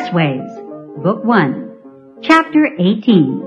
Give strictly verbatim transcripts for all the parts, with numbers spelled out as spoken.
Expressways, Book one, Chapter eighteen.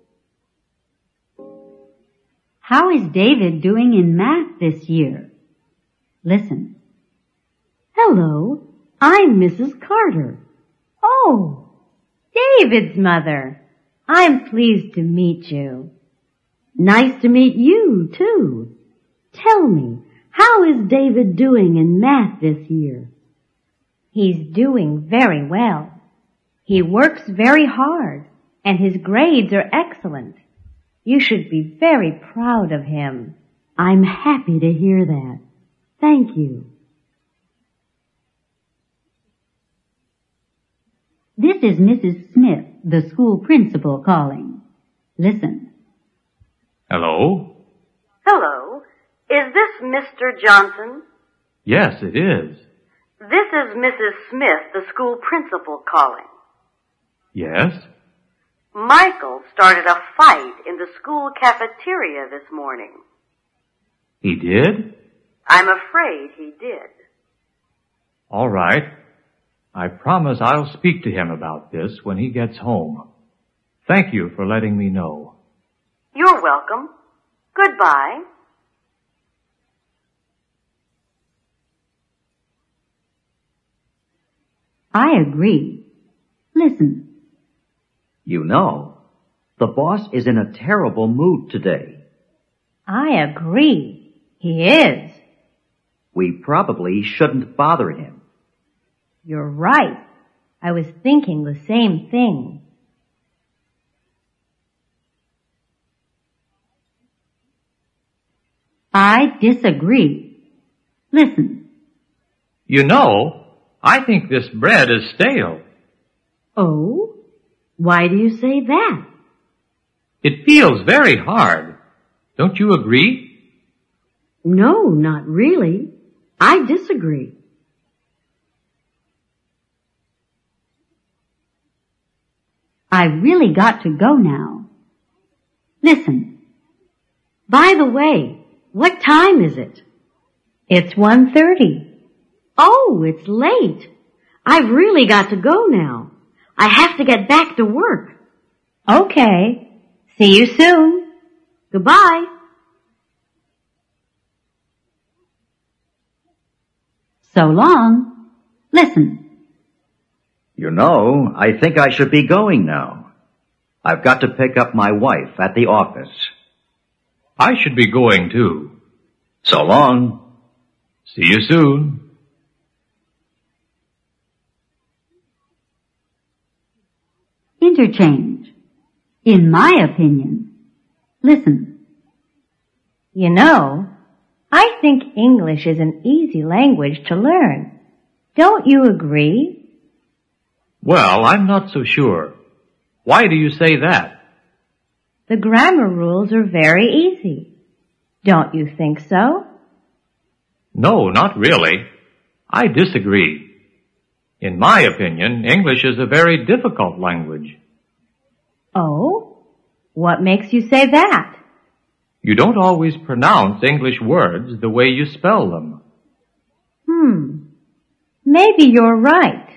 How is David doing in math this year? Listen. Hello, I'm Missus Carter. Oh, David's mother. I'm pleased to meet you. Nice to meet you, too. Tell me, how is David doing in math this year? He's doing very well. He works very hard, and his grades are excellent. You should be very proud of him. I'm happy to hear that. Thank you. This is Missus Smith, the school principal, calling. Listen. Hello? Hello. Is this Mister Johnson? Yes, it is. This is Missus Smith, the school principal, calling. Yes? Michael started a fight in the school cafeteria this morning. He did? I'm afraid he did. All right. I promise I'll speak to him about this when he gets home. Thank you for letting me know. You're welcome. Goodbye. I agree. Listen. You know, the boss is in a terrible mood today. I agree. He is. We probably shouldn't bother him. You're right. I was thinking the same thing. I disagree. Listen. You know, I think this bread is stale. Oh? Why do you say that? It feels very hard. Don't you agree? No, not really. I disagree. I really got to go now. Listen. By the way, what time is it? It's one thirty. Oh, it's late. I've really got to go now. I have to get back to work. Okay. See you soon. Goodbye. So long. Listen. You know, I think I should be going now. I've got to pick up my wife at the office. I should be going too. So long. See you soon. Interchange. In my opinion. Listen. You know, I think English is an easy language to learn. Don't you agree? Well, I'm not so sure. Why do you say that? The grammar rules are very easy. Don't you think so? No, not really. I disagree. In my opinion, English is a very difficult language. Oh? What makes you say that? You don't always pronounce English words the way you spell them. Hmm. Maybe you're right.